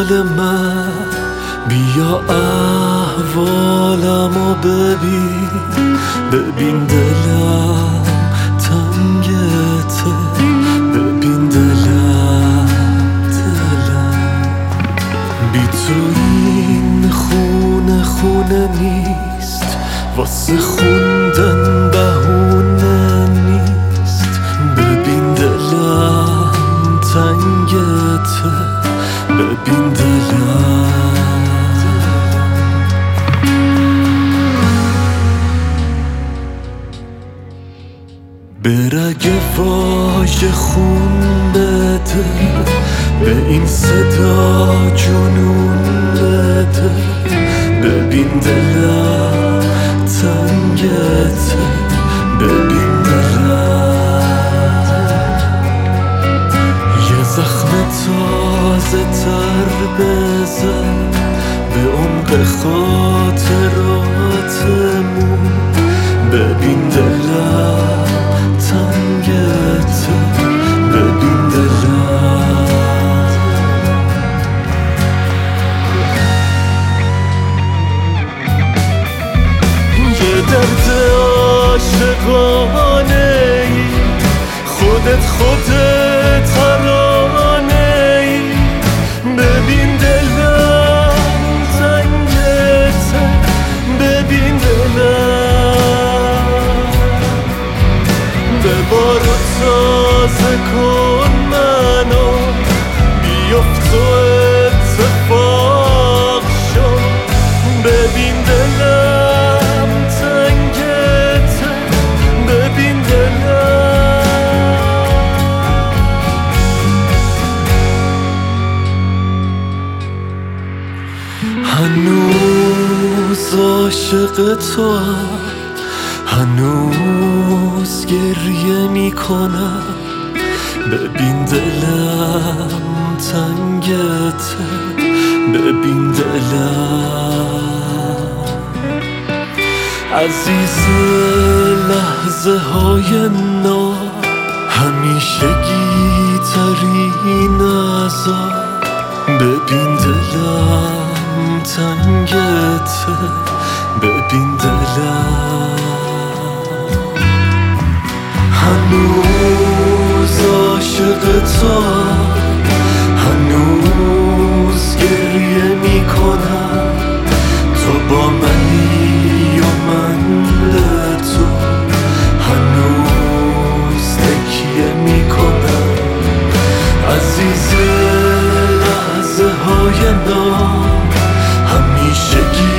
دل من، بیا احوالمو ببین، ببین دلم تنگته، ببین دلم بی تو این خونه نیست، واسه خوندن بهونه نیست، ببین دلم تنگته، ببین دلم. برگ واژه خون بده، به این صدا جنون بده، ببین دلم تنگته، ببین دلم. یه زخم تازه تر بزن به عمق خاطراتمون، ببین دلم تنگته، ببین دلم. یه درد عاشقانه ای، خودت ترانه ای، ببین دلم تنگته، ببین دلم. ببار و تازه کن منو، بیفت و اتفاق شو، ببین دلم تنگته، ببین دلم. هنوز عاشق توام، هنوز گریه میکنم، ببین دلم تنگته، ببین دلم. عزیز لحظه های نو، همیشگی ترین ازا، ببین دلم تنگته، ببین دلم. هنوز عاشق تو، هنوز گریه میکنم، تو با منی و من به تو، هنوز تکیه میکنم. عزیز لحظه های نام، همیشگی